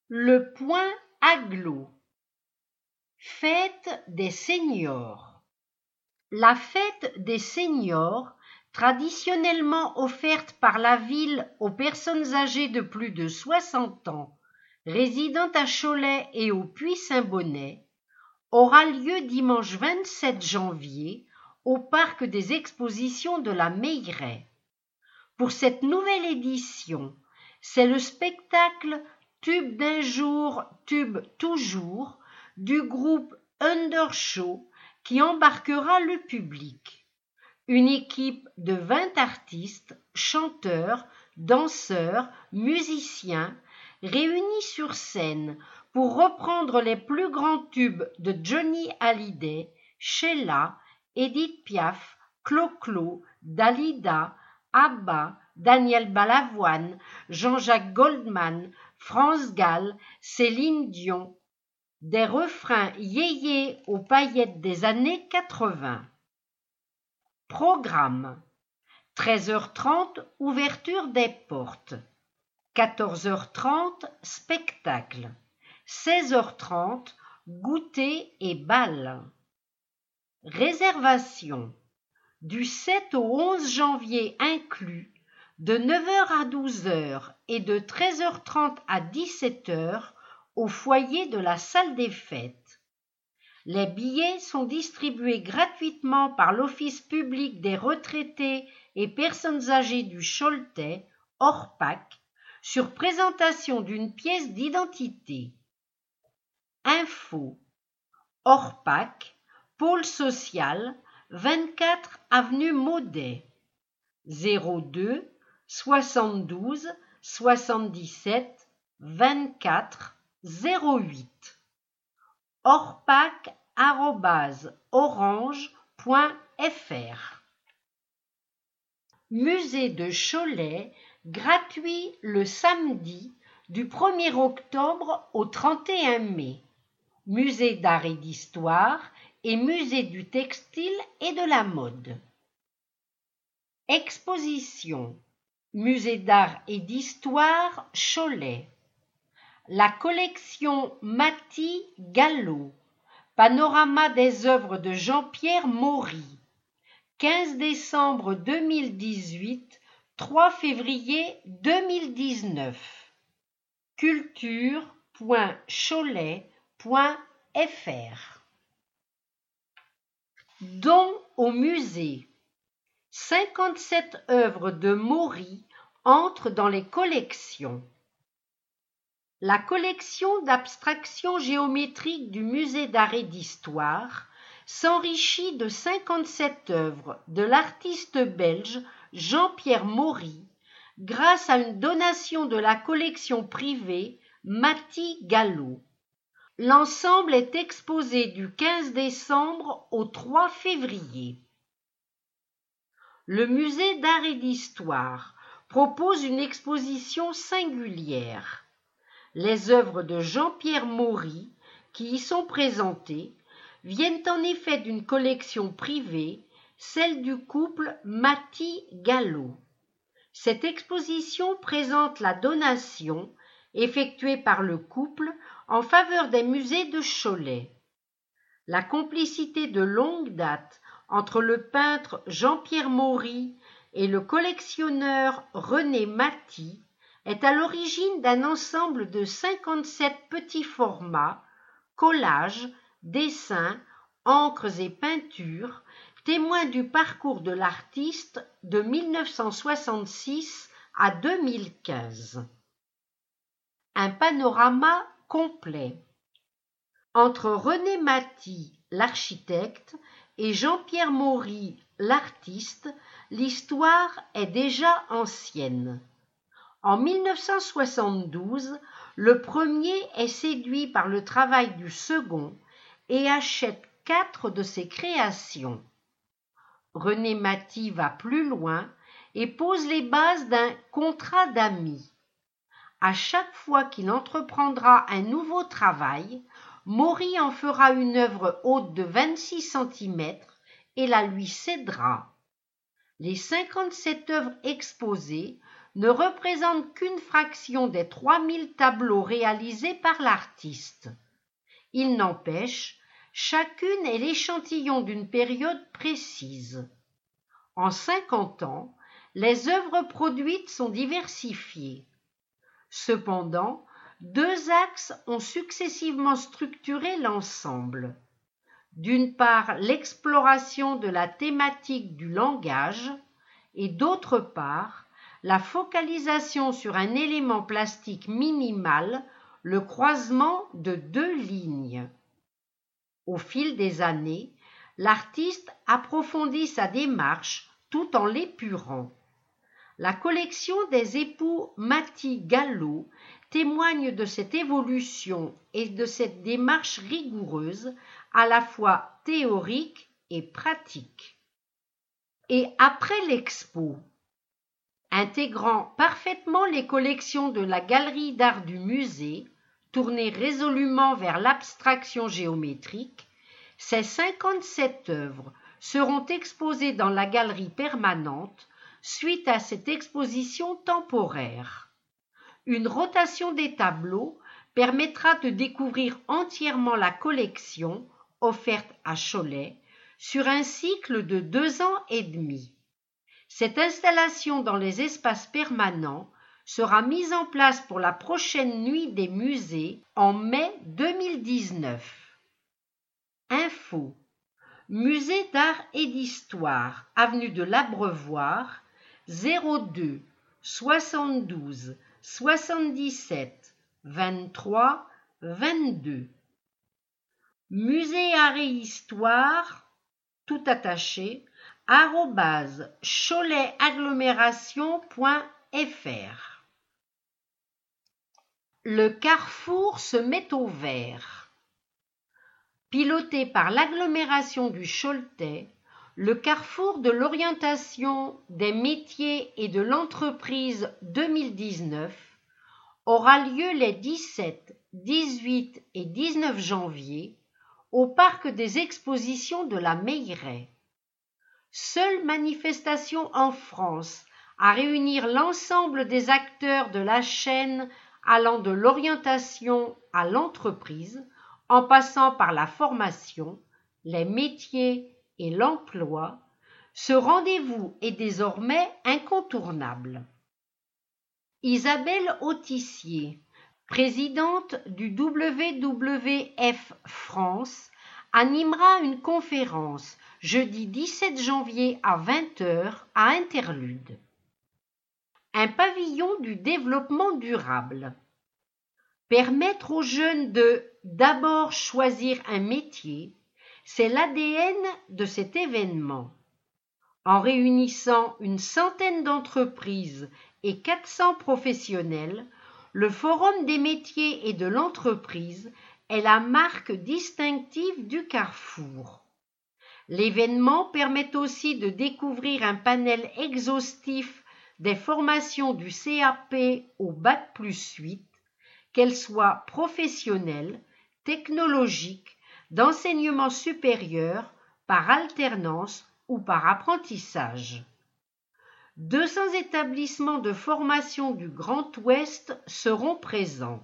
Le point agglo. Fête des seniors. La fête des seniors, traditionnellement offerte par la ville aux personnes âgées de plus de 60 ans, résidant à Cholet et au Puy-Saint-Bonnet, aura lieu dimanche 27 janvier au parc des expositions de la Meilleraie. Pour cette nouvelle édition, c'est le spectacle Tube d'un jour, tube toujours du groupe Undershow qui embarquera le public. Une équipe de 20 artistes, chanteurs, danseurs, musiciens réunis sur scène pour reprendre les plus grands tubes de Johnny Hallyday, Sheila, Edith Piaf, Clo-Clo, Dalida, ABBA, Daniel Balavoine, Jean-Jacques Goldman, France Gall, Céline Dion. Des refrains yéyés aux paillettes des années 80. Programme. 13h30, ouverture des portes. 14h30, spectacle. 16h30, goûter et bal. Réservation. Du 7 au 11 janvier inclus, de 9h à 12h et de 13h30 à 17h au foyer de la salle des fêtes. Les billets sont distribués gratuitement par l'Office public des retraités et personnes âgées du Choletais, ORPAC, sur présentation d'une pièce d'identité. Info. ORPAC, pôle social, 24 avenue Maudet, 02 72 77 24 08. orpac@orange.fr. Musée de Cholet, gratuit le samedi du 1er octobre au 31 mai. Musée d'art et d'histoire et musée du textile et de la mode. Exposition. Musée d'art et d'histoire Cholet. La collection Matty Gallo. Panorama des œuvres de Jean-Pierre Maury. 15 décembre 2018, 3 février 2019. culture.cholet.fr. Don au musée. 57 œuvres de Maury entrent dans les collections. La collection d'abstraction géométrique du musée d'art et d'histoire s'enrichit de 57 œuvres de l'artiste belge Jean-Pierre Maury grâce à une donation de la collection privée Matty Gallo. L'ensemble est exposé du 15 décembre au 3 février. Le musée d'art et d'histoire propose une exposition singulière. Les œuvres de Jean-Pierre Maury, qui y sont présentées, viennent en effet d'une collection privée, celle du couple Matty Gallo. Cette exposition présente la donation effectuée par le couple en faveur des musées de Cholet. La complicité de longue date entre le peintre Jean-Pierre Maury et le collectionneur René Matty est à l'origine d'un ensemble de 57 petits formats, collages, dessins, encres et peintures, témoins du parcours de l'artiste de 1966 à 2015. Un panorama complet. Entre René Matty, l'architecte, et Jean-Pierre Maury, l'artiste, l'histoire est déjà ancienne. En 1972, le premier est séduit par le travail du second et achète 4 de ses créations. René Matty va plus loin et pose les bases d'un contrat d'amis. À chaque fois qu'il entreprendra un nouveau travail, Maury en fera une œuvre haute de 26 cm et la lui cédera. Les 57 œuvres exposées ne représente qu'une fraction des 3000 tableaux réalisés par l'artiste. Il n'empêche, chacune est l'échantillon d'une période précise. En 50 ans, les œuvres produites sont diversifiées. Cependant, deux axes ont successivement structuré l'ensemble. D'une part, l'exploration de la thématique du langage et d'autre part, la focalisation sur un élément plastique minimal, le croisement de deux lignes. Au fil des années, l'artiste approfondit sa démarche tout en l'épurant. La collection des époux Maty-Gallo témoigne de cette évolution et de cette démarche rigoureuse, à la fois théorique et pratique. Et après l'expo, intégrant parfaitement les collections de la galerie d'art du musée, tournée résolument vers l'abstraction géométrique, ces 57 œuvres seront exposées dans la galerie permanente suite à cette exposition temporaire. Une rotation des tableaux permettra de découvrir entièrement la collection offerte à Cholet sur un cycle de 2 ans et demi. Cette installation dans les espaces permanents sera mise en place pour la prochaine nuit des musées en mai 2019. Info: Musée d'art et d'histoire, avenue de l'Abreuvoir, 02 72 77 23 22. Musée art et histoire, tout attaché, @cholet-agglomération.fr. Le carrefour se met au vert. Piloté par l'agglomération du Choletais, le carrefour de l'orientation des métiers et de l'entreprise 2019 aura lieu les 17, 18 et 19 janvier au parc des expositions de la Meilleraie. Seule manifestation en France à réunir l'ensemble des acteurs de la chaîne allant de l'orientation à l'entreprise, en passant par la formation, les métiers et l'emploi, ce rendez-vous est désormais incontournable. Isabelle Autissier, présidente du WWF France, animera une conférence jeudi 17 janvier à 20h à Interlude. Un pavillon du développement durable. Permettre aux jeunes de d'abord choisir un métier, c'est l'ADN de cet événement. En réunissant une centaine d'entreprises et 400 professionnels, le Forum des métiers et de l'entreprise est la marque distinctive du Carrefour. L'événement permet aussi de découvrir un panel exhaustif des formations du CAP au Bac+8, qu'elles soient professionnelles, technologiques, d'enseignement supérieur, par alternance ou par apprentissage. 200 établissements de formation du Grand Ouest seront présents.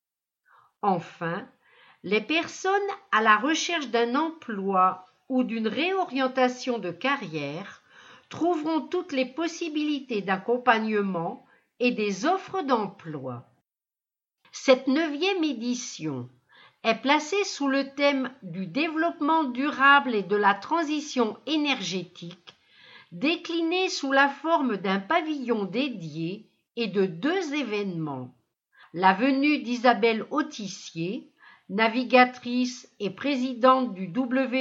Enfin, les personnes à la recherche d'un emploi ou d'une réorientation de carrière trouveront toutes les possibilités d'accompagnement et des offres d'emploi. Cette 9e édition est placée sous le thème du développement durable et de la transition énergétique, décliné sous la forme d'un pavillon dédié et de 2 événements. La venue d'Isabelle Autissier, navigatrice et présidente du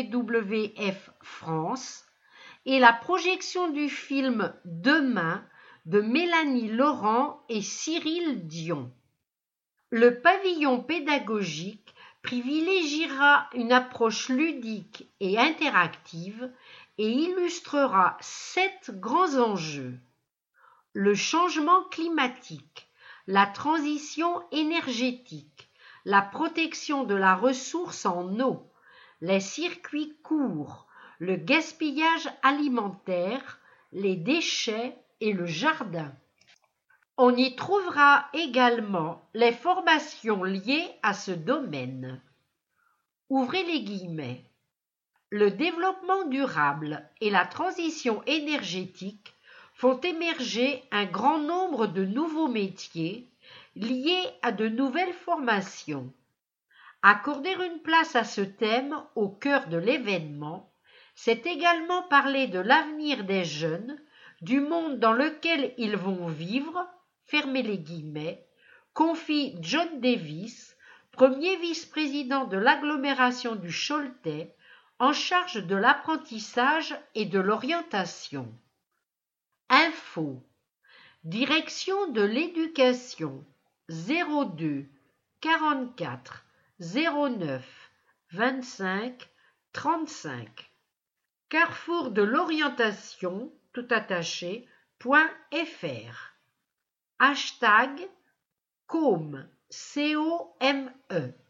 WWF France, et la projection du film Demain de Mélanie Laurent et Cyril Dion. Le pavillon pédagogique privilégiera une approche ludique et interactive et illustrera 7 grands enjeux. Le changement climatique, la transition énergétique, la protection de la ressource en eau, les circuits courts, le gaspillage alimentaire, les déchets et le jardin. On y trouvera également les formations liées à ce domaine. Ouvrez les guillemets. Le développement durable et la transition énergétique font émerger un grand nombre de nouveaux métiers liés à de nouvelles formations. Accorder une place à ce thème au cœur de l'événement, c'est également parler de l'avenir des jeunes, du monde dans lequel ils vont vivre, fermez les guillemets, confie John Davis, premier vice-président de l'agglomération du Choletais, en charge de l'apprentissage et de l'orientation. Info. Direction de l'éducation 02 44 09 25 35. Carrefour de l'orientation tout attaché .fr. Hashtag COME, COME.